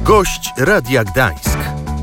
Gość Radia Gdańsk.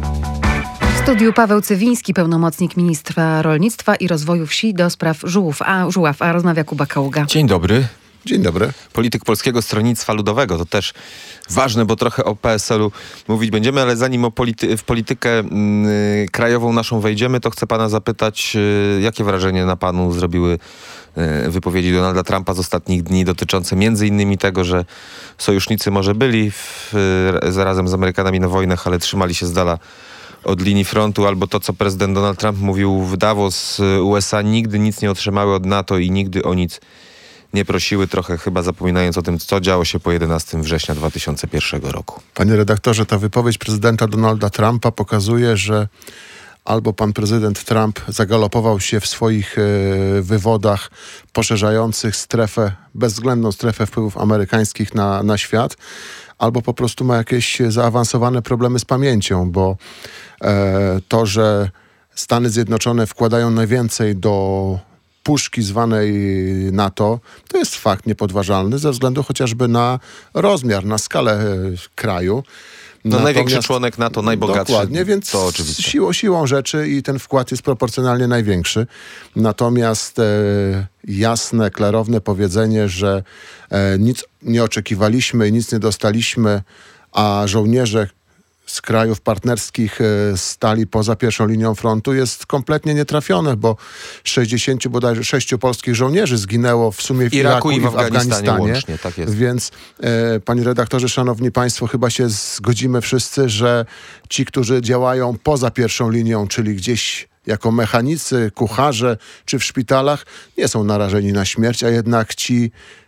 W studiu Paweł Cywiński, pełnomocnik ministra rolnictwa i rozwoju wsi do spraw żuław, a rozmawia Kuba Kaługa. Dzień dobry. Dzień dobry. Polityk Polskiego Stronnictwa Ludowego. To też ważne, bo trochę o PSL-u mówić będziemy, ale zanim w politykę krajową naszą wejdziemy, to chcę pana zapytać, jakie wrażenie na panu zrobiły wypowiedzi Donalda Trumpa z ostatnich dni dotyczące między innymi tego, że sojusznicy może byli zarazem z Amerykanami na wojnach, ale trzymali się z dala od linii frontu, albo to, co prezydent Donald Trump mówił w Davos, USA nigdy nic nie otrzymały od NATO i nigdy o nic nie prosiły, trochę chyba zapominając o tym, co działo się po 11 września 2001 roku. Panie redaktorze, ta wypowiedź prezydenta Donalda Trumpa pokazuje, że albo pan prezydent Trump zagalopował się w swoich wywodach poszerzających bezwzględną strefę wpływów amerykańskich na świat, albo po prostu ma jakieś zaawansowane problemy z pamięcią, bo to, że Stany Zjednoczone wkładają najwięcej do puszki zwanej NATO, to jest fakt niepodważalny ze względu chociażby na rozmiar, na skalę kraju. Największy członek NATO, najbogatszy. Dokładnie, więc to oczywiście. Siłą rzeczy i ten wkład jest proporcjonalnie największy. Natomiast jasne, klarowne powiedzenie, że nic nie oczekiwaliśmy i nic nie dostaliśmy, a żołnierze z krajów partnerskich stali poza pierwszą linią frontu, jest kompletnie nietrafione, bo 60 bodajże 6 polskich żołnierzy zginęło w sumie w Iraku i w Afganistanie. Łącznie, tak jest. Więc panie redaktorze, szanowni państwo, chyba się zgodzimy wszyscy, że ci, którzy działają poza pierwszą linią, czyli gdzieś jako mechanicy, kucharze czy w szpitalach, nie są narażeni na śmierć, a jednak ci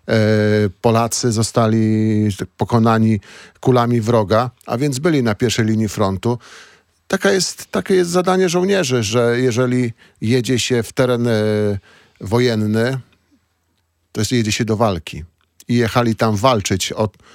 Polacy zostali pokonani kulami wroga, a więc byli na pierwszej linii frontu. Takie jest zadanie żołnierzy, że jeżeli jedzie się w teren wojenny, to jedzie się do walki. I jechali tam walczyć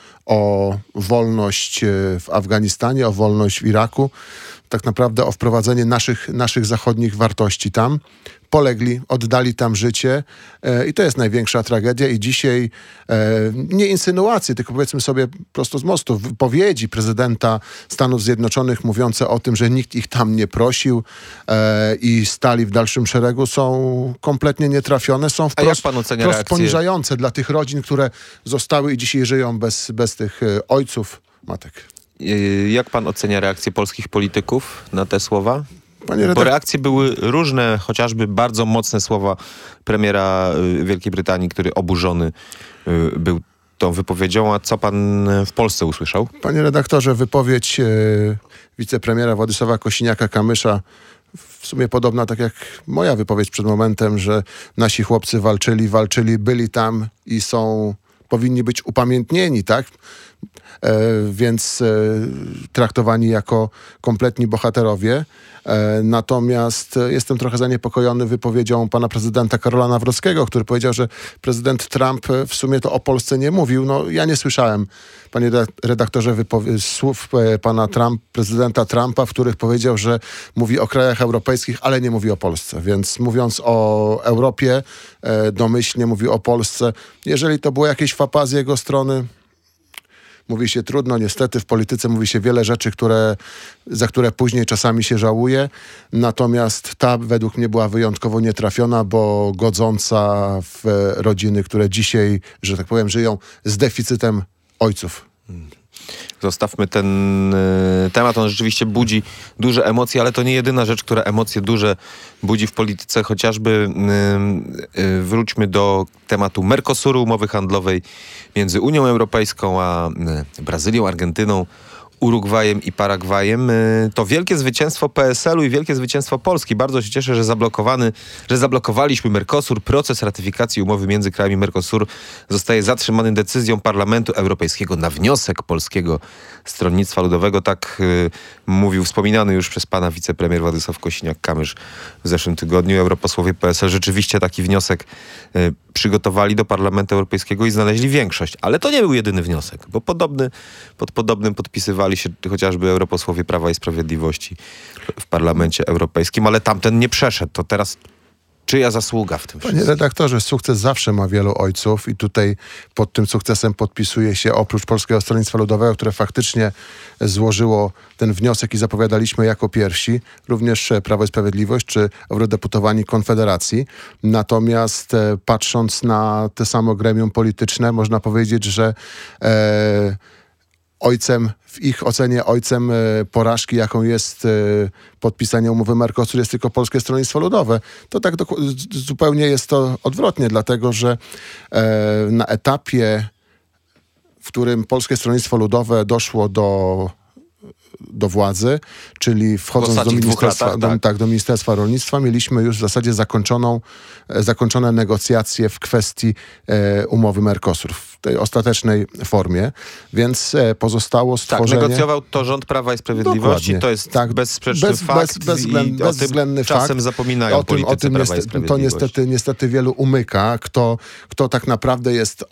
o wolność w Afganistanie, o wolność w Iraku, tak naprawdę o wprowadzenie naszych zachodnich wartości tam. Polegli, oddali tam życie i to jest największa tragedia. I dzisiaj nie insynuacje, tylko powiedzmy sobie prosto z mostu, wypowiedzi prezydenta Stanów Zjednoczonych mówiące o tym, że nikt ich tam nie prosił i stali w dalszym szeregu, są kompletnie nietrafione, są wprost poniżające dla tych rodzin, które zostały i dzisiaj żyją bez tych ojców, matek. Jak pan ocenia reakcję polskich polityków na te słowa? Bo reakcje były różne, chociażby bardzo mocne słowa premiera Wielkiej Brytanii, który oburzony był tą wypowiedzią. A co pan w Polsce usłyszał? Panie redaktorze, wypowiedź wicepremiera Władysława Kosiniaka-Kamysza w sumie podobna tak jak moja wypowiedź przed momentem, że nasi chłopcy walczyli, byli tam i powinni być upamiętnieni, tak? Więc traktowani jako kompletni bohaterowie. Natomiast jestem trochę zaniepokojony wypowiedzią pana prezydenta Karola Nawrockiego, który powiedział, że prezydent Trump w sumie to o Polsce nie mówił. No, ja nie słyszałem, panie redaktorze, słów pana prezydenta Trumpa, w których powiedział, że mówi o krajach europejskich, ale nie mówi o Polsce. Więc mówiąc o Europie, domyślnie mówi o Polsce. Jeżeli to było jakieś faux pas z jego strony, mówi się trudno, niestety w polityce mówi się wiele rzeczy, za które później czasami się żałuje. Natomiast ta według mnie była wyjątkowo nietrafiona, bo godząca w rodziny, które dzisiaj, że tak powiem, żyją z deficytem ojców. Zostawmy ten temat, on rzeczywiście budzi duże emocje, ale to nie jedyna rzecz, która emocje duże budzi w polityce. Chociażby wróćmy do tematu Mercosuru, umowy handlowej między Unią Europejską a Brazylią, Argentyną, Urugwajem i Paragwajem. To wielkie zwycięstwo PSL-u i wielkie zwycięstwo Polski. Bardzo się cieszę, że zablokowaliśmy Mercosur. Proces ratyfikacji umowy między krajami Mercosur zostaje zatrzymany decyzją Parlamentu Europejskiego na wniosek Polskiego Stronnictwa Ludowego. Tak mówił wspominany już przez pana wicepremier Władysław Kosiniak-Kamysz w zeszłym tygodniu. Europosłowie PSL rzeczywiście taki wniosek przygotowali do Parlamentu Europejskiego i znaleźli większość. Ale to nie był jedyny wniosek, bo pod podobnym podpisywali się chociażby europosłowie Prawa i Sprawiedliwości w Parlamencie Europejskim, ale tamten nie przeszedł. To teraz Czyja zasługa w tym Panie wszystkim? redaktorze, sukces zawsze ma wielu ojców i tutaj pod tym sukcesem podpisuje się oprócz Polskiego Stronnictwa Ludowego, które faktycznie złożyło ten wniosek i zapowiadaliśmy jako pierwsi, również Prawo i Sprawiedliwość czy eurodeputowani Konfederacji. Natomiast patrząc na te samo gremium polityczne, można powiedzieć, że w ich ocenie ojcem porażki, jaką jest podpisanie umowy Mercosur, jest tylko Polskie Stronnictwo Ludowe. To tak zupełnie jest to odwrotnie, dlatego że na etapie, w którym Polskie Stronnictwo Ludowe doszło do władzy, czyli wchodząc do ministerstwa, do Ministerstwa Rolnictwa, mieliśmy już w zasadzie zakończone negocjacje w kwestii umowy Mercosur w tej ostatecznej formie, więc pozostało stworzenie... Tak, negocjował to rząd Prawa i Sprawiedliwości, to jest bezsprzeczny fakt bezwzględny czasem fakt. zapominają politycy Prawa i Sprawiedliwości. To niestety wielu umyka, kto tak naprawdę jest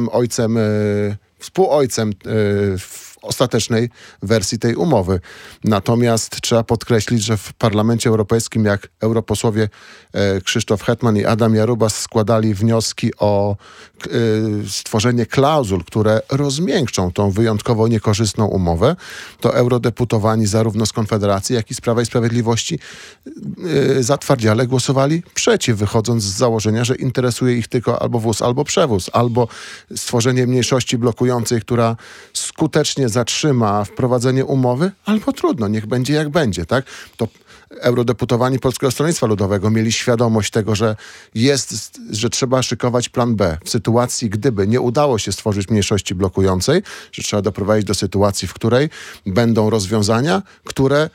współojcem w ostatecznej wersji tej umowy. Natomiast trzeba podkreślić, że w Parlamencie Europejskim, jak europosłowie Krzysztof Hetman i Adam Jarubas składali wnioski o stworzenie klauzul, które rozmiękczą tą wyjątkowo niekorzystną umowę, to eurodeputowani zarówno z Konfederacji, jak i z Prawa i Sprawiedliwości zatwardziale głosowali przeciw, wychodząc z założenia, że interesuje ich tylko albo wóz, albo przewóz, albo stworzenie mniejszości blokującej, która skutecznie zatrzyma wprowadzenie umowy, albo trudno, niech będzie jak będzie, tak? To eurodeputowani Polskiego Stronnictwa Ludowego mieli świadomość tego, że trzeba szykować plan B w sytuacji, gdyby nie udało się stworzyć mniejszości blokującej, że trzeba doprowadzić do sytuacji, w której będą rozwiązania, które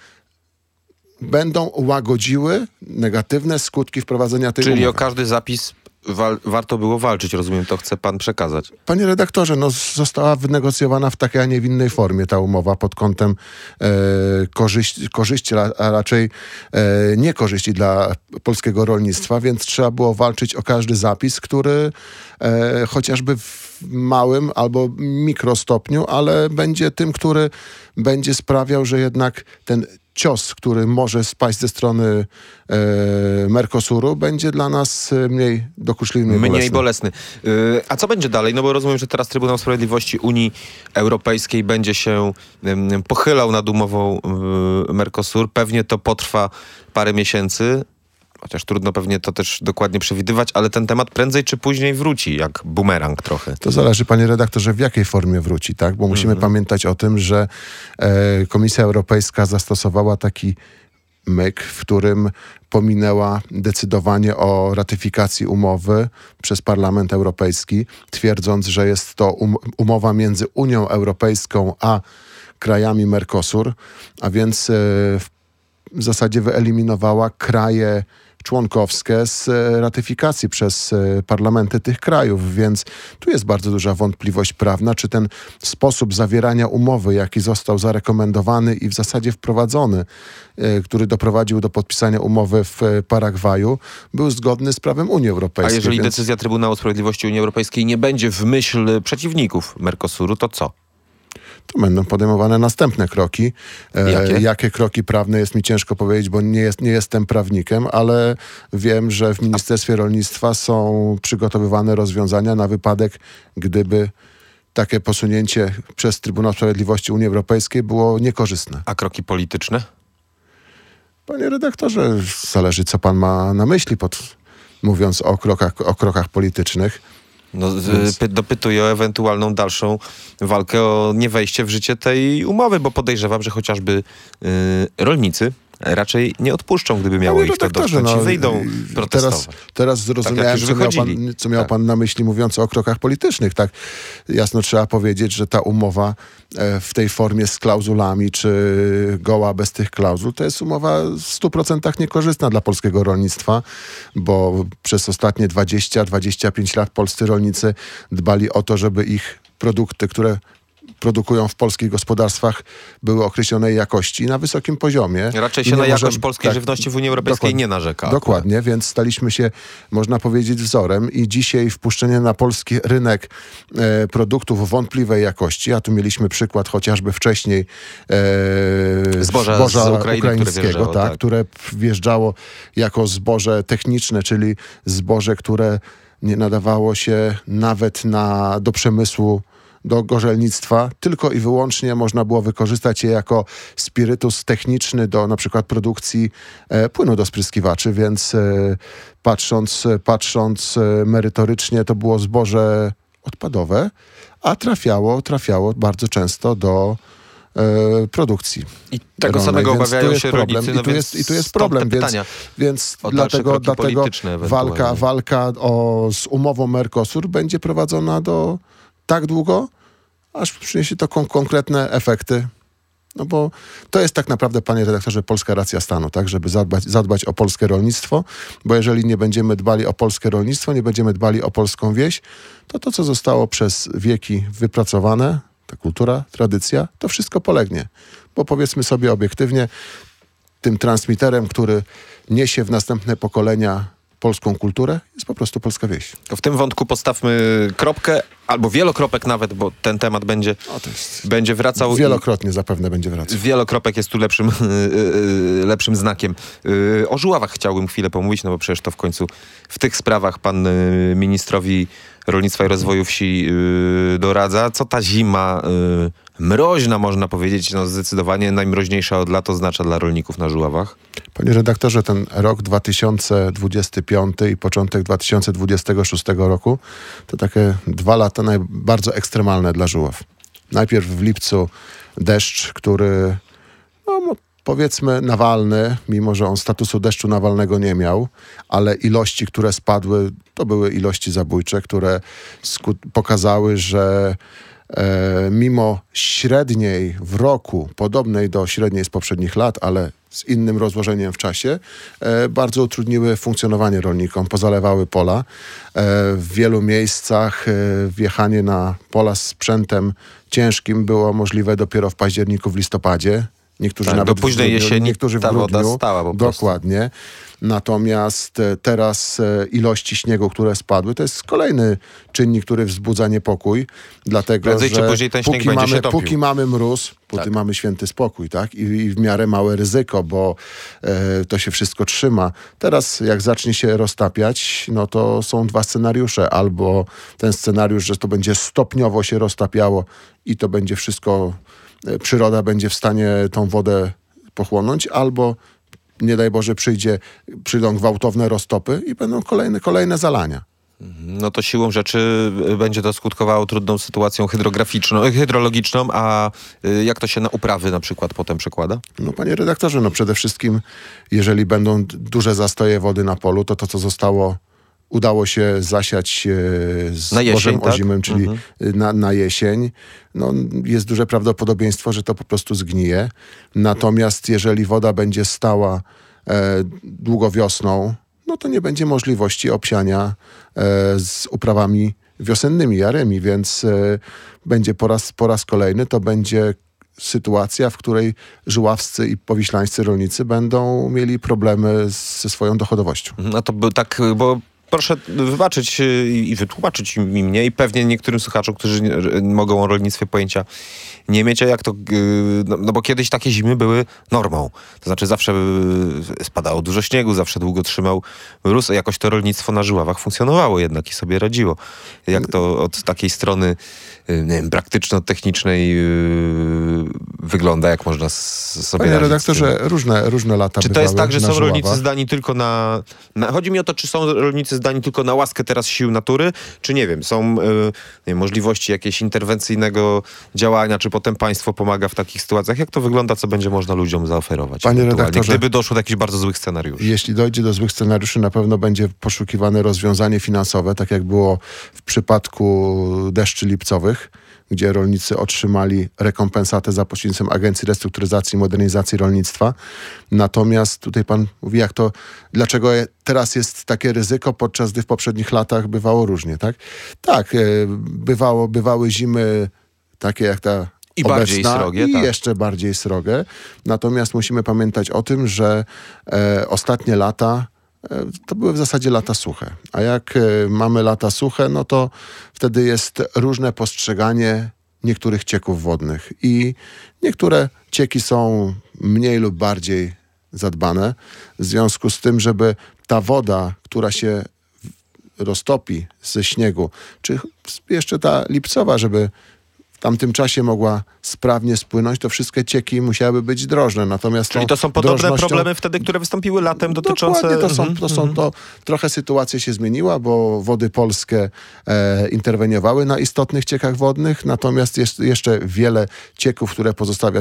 będą łagodziły negatywne skutki wprowadzenia tej umowy. Czyli o każdy zapis warto było walczyć, rozumiem, to chce pan przekazać. Panie redaktorze, została wynegocjowana w takiej, a nie w innej formie ta umowa pod kątem korzyści, a raczej niekorzyści dla polskiego rolnictwa, więc trzeba było walczyć o każdy zapis, który chociażby w małym albo mikrostopniu, ale będzie tym, który będzie sprawiał, że jednak ten cios, który może spaść ze strony Mercosuru, będzie dla nas mniej dokuczliwy, mniej bolesny. A co będzie dalej? No bo rozumiem, że teraz Trybunał Sprawiedliwości Unii Europejskiej będzie się pochylał nad umową Mercosur. Pewnie to potrwa parę miesięcy, chociaż trudno pewnie to też dokładnie przewidywać, ale ten temat prędzej czy później wróci, jak bumerang trochę. To zależy, panie redaktorze, w jakiej formie wróci, tak? Bo musimy pamiętać o tym, że Komisja Europejska zastosowała taki myk, w którym pominęła decydowanie o ratyfikacji umowy przez Parlament Europejski, twierdząc, że jest to umowa między Unią Europejską a krajami Mercosur, a więc w zasadzie wyeliminowała kraje członkowskie z ratyfikacji przez parlamenty tych krajów, więc tu jest bardzo duża wątpliwość prawna, czy ten sposób zawierania umowy, jaki został zarekomendowany i w zasadzie wprowadzony, który doprowadził do podpisania umowy w Paragwaju, był zgodny z prawem Unii Europejskiej. A jeżeli decyzja Trybunału Sprawiedliwości Unii Europejskiej nie będzie w myśl przeciwników Mercosuru, to co? To będą podejmowane następne kroki. Jakie kroki prawne jest mi ciężko powiedzieć, bo nie jestem prawnikiem, ale wiem, że w Ministerstwie Rolnictwa są przygotowywane rozwiązania na wypadek, gdyby takie posunięcie przez Trybunał Sprawiedliwości Unii Europejskiej było niekorzystne. A kroki polityczne? Panie redaktorze, zależy, co pan ma na myśli, mówiąc o krokach politycznych. Dopytuję o ewentualną dalszą walkę o niewejście w życie tej umowy, bo podejrzewam, że chociażby rolnicy raczej nie odpuszczą, gdyby miało ich to dotknąć i wyjdą protestować. Teraz zrozumiałem, co miał pan na myśli, mówiąc o krokach politycznych. Tak jasno trzeba powiedzieć, że ta umowa w tej formie z klauzulami, czy goła bez tych klauzul, to jest umowa w 100% niekorzystna dla polskiego rolnictwa, bo przez ostatnie 20-25 lat polscy rolnicy dbali o to, żeby ich produkty, które produkują w polskich gospodarstwach, były określonej jakości na wysokim poziomie. Raczej się na jakość polskiej żywności w Unii Europejskiej nie narzeka. Dokładnie, więc staliśmy się, można powiedzieć, wzorem i dzisiaj wpuszczenie na polski rynek produktów wątpliwej jakości, a tu mieliśmy przykład chociażby wcześniej zboża z Ukrainy, ukraińskiego, które wjeżdżało jako zboże techniczne, czyli zboże, które nie nadawało się nawet do przemysłu, do gorzelnictwa, tylko i wyłącznie można było wykorzystać je jako spirytus techniczny do na przykład produkcji płynu do spryskiwaczy, więc patrząc merytorycznie, to było zboże odpadowe, a trafiało bardzo często do produkcji. I tego samego obawiają się rolnicy. I tu jest problem, więc dlatego walka z umową Mercosur będzie prowadzona tak długo, aż przyniesie to konkretne efekty. No bo to jest tak naprawdę, panie redaktorze, polska racja stanu, tak? Żeby zadbać o polskie rolnictwo, bo jeżeli nie będziemy dbali o polskie rolnictwo, nie będziemy dbali o polską wieś, to co zostało przez wieki wypracowane, ta kultura, tradycja, to wszystko polegnie. Bo powiedzmy sobie obiektywnie, tym transmiterem, który niesie w następne pokolenia polską kulturę, jest po prostu polska wieś. To w tym wątku postawmy kropkę, albo wielokropek nawet, bo ten temat będzie wracał. Wielokrotnie zapewne będzie wracał. Wielokropek jest tu lepszym znakiem. O żuławach chciałbym chwilę pomówić, no bo przecież to w końcu w tych sprawach pan ministrowi rolnictwa i rozwoju wsi doradza. Co ta zima mroźna, można powiedzieć, no zdecydowanie najmroźniejsza od lat oznacza dla rolników na Żuławach? Panie redaktorze, ten rok 2025 i początek 2026 roku to takie 2 lata bardzo ekstremalne dla Żuław. Najpierw w lipcu deszcz, który powiedzmy nawalny, mimo że on statusu deszczu nawalnego nie miał, ale ilości, które spadły, to były ilości zabójcze, które pokazały, że mimo średniej w roku, podobnej do średniej z poprzednich lat, ale z innym rozłożeniem w czasie, bardzo utrudniły funkcjonowanie rolnikom, pozalewały pola. W wielu miejscach wjechanie na pola z sprzętem ciężkim było możliwe dopiero w październiku, w listopadzie. Niektórzy nawet do późnej jesieni niektórzy w ta grudniu. woda stała po prostu. Dokładnie. Natomiast teraz ilości śniegu, które spadły, to jest kolejny czynnik, który wzbudza niepokój, dlatego prędzej że czy później ten śnieg będzie się topił. póki mamy mróz, póki mamy święty spokój, tak? I w miarę małe ryzyko, bo to się wszystko trzyma. Teraz jak zacznie się roztapiać, no to są 2 scenariusze. Albo ten scenariusz, że to będzie stopniowo się roztapiało i to będzie wszystko, przyroda będzie w stanie tą wodę pochłonąć, albo nie daj Boże przyjdą gwałtowne roztopy i będą kolejne zalania. No to siłą rzeczy będzie to skutkowało trudną sytuacją hydrologiczną, a jak to się na uprawy na przykład potem przekłada? No panie redaktorze, no przede wszystkim jeżeli będą duże zastoje wody na polu, to co udało się zasiać zbożem ozimym, czyli na jesień, no jest duże prawdopodobieństwo, że to po prostu zgnije. Natomiast jeżeli woda będzie stała długo wiosną, no to nie będzie możliwości obsiania z uprawami wiosennymi, jaremi, więc będzie po raz kolejny, to będzie sytuacja, w której żuławscy i powiślańscy rolnicy będą mieli problemy ze swoją dochodowością. No to tak, bo proszę wybaczyć i wytłumaczyć mi mnie i pewnie niektórym słuchaczom, którzy mogą o rolnictwie pojęcia nie mieć, a jak to, no bo kiedyś takie zimy były normą. To znaczy zawsze spadało dużo śniegu, zawsze długo trzymał mróz, a jakoś to rolnictwo na Żuławach funkcjonowało jednak i sobie radziło. Jak to od takiej strony, nie wiem, praktyczno-technicznej wygląda, jak można sobie Panie radzić? Redaktorze, różne lata czy to jest tak, że są Żuławach? rolnicy zdani tylko na... Chodzi mi o to, czy są rolnicy zdani tylko na łaskę teraz sił natury, czy nie wiem, są możliwości jakiegoś interwencyjnego działania, czy potem państwo pomaga w takich sytuacjach? Jak to wygląda, co będzie można ludziom zaoferować? Panie redaktorze, gdyby doszło do jakichś bardzo złych scenariuszy. Jeśli dojdzie do złych scenariuszy, na pewno będzie poszukiwane rozwiązanie finansowe, tak jak było w przypadku deszczy lipcowych, gdzie rolnicy otrzymali rekompensatę za pośrednictwem Agencji Restrukturyzacji i Modernizacji Rolnictwa. Natomiast tutaj pan mówi, dlaczego teraz jest takie ryzyko, podczas gdy w poprzednich latach bywało różnie, tak? Tak, bywały zimy takie jak ta I obecna, bardziej srogie, i tak. jeszcze bardziej srogie. Natomiast musimy pamiętać o tym, że ostatnie lata to były w zasadzie lata suche. A jak mamy lata suche, no to wtedy jest różne postrzeganie niektórych cieków wodnych. I niektóre cieki są mniej lub bardziej zadbane. W związku z tym, żeby ta woda, która się roztopi ze śniegu, czy jeszcze ta lipcowa, żeby w tamtym czasie mogła sprawnie spłynąć, to wszystkie cieki musiałyby być drożne. Natomiast Czyli to są podobne problemy wtedy, które wystąpiły latem dotyczące... Dokładnie, to trochę sytuacja się zmieniła, bo Wody Polskie interweniowały na istotnych ciekach wodnych, natomiast jest jeszcze wiele cieków, które pozostawia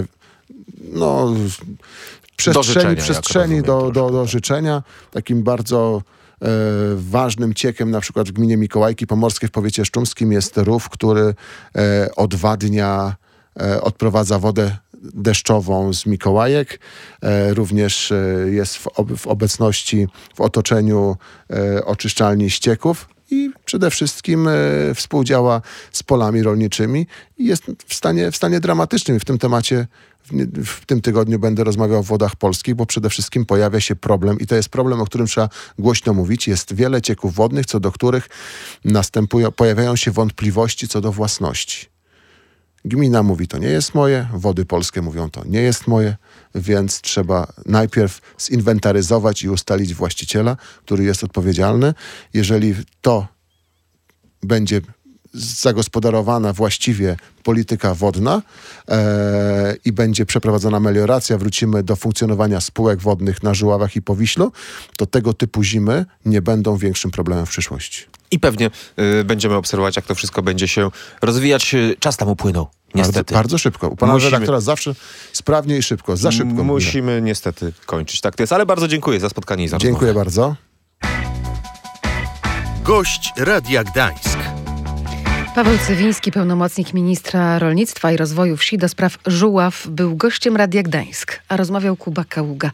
przestrzeni do życzenia. Takim bardzo ważnym ciekiem, na przykład w gminie Mikołajki Pomorskie w powiecie sztumskim jest rów, który odwadnia, odprowadza wodę deszczową z Mikołajek. Również jest w obecności, w otoczeniu oczyszczalni ścieków i przede wszystkim współdziała z polami rolniczymi i jest w stanie dramatycznym. W tym temacie w tym tygodniu będę rozmawiał o Wodach Polskich, bo przede wszystkim pojawia się problem i to jest problem, o którym trzeba głośno mówić. Jest wiele cieków wodnych, co do których pojawiają się wątpliwości co do własności. Gmina mówi, to nie jest moje, Wody Polskie mówią, to nie jest moje, więc trzeba najpierw zinwentaryzować i ustalić właściciela, który jest odpowiedzialny. Jeżeli to będzie zagospodarowana właściwie polityka wodna i będzie przeprowadzona melioracja, wrócimy do funkcjonowania spółek wodnych na Żuławach i Powiślu, to tego typu zimy nie będą większym problemem w przyszłości. I pewnie będziemy obserwować, jak to wszystko będzie się rozwijać. Czas tam upłynął, niestety. Bardzo szybko. U pana redaktora zawsze sprawnie i szybko. Za szybko. Musimy niestety kończyć. Tak to jest, ale bardzo dziękuję za spotkanie i za rozmowę. Dziękuję bardzo. Gość Radia Gdańsk. Paweł Cywiński, pełnomocnik ministra rolnictwa i rozwoju wsi do spraw Żuław, był gościem Radia Gdańsk, a rozmawiał Kuba Kaługa.